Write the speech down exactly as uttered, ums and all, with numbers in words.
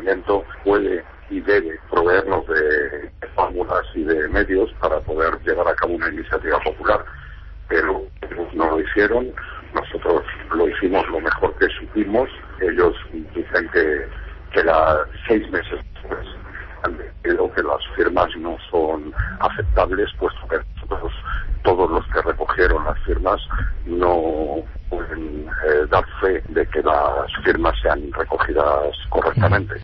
ayuntamiento puede y debe proveernos de fórmulas y de medios para poder llevar a cabo una iniciativa popular, pero ellos no lo hicieron. Nosotros lo hicimos lo mejor que supimos. Ellos dicen que, que la, seis meses después han decidido que las firmas no son aceptables, puesto que nosotros, todos los que recogieron las firmas, no pueden eh, dar fe de que las firmas sean recogidas correctamente.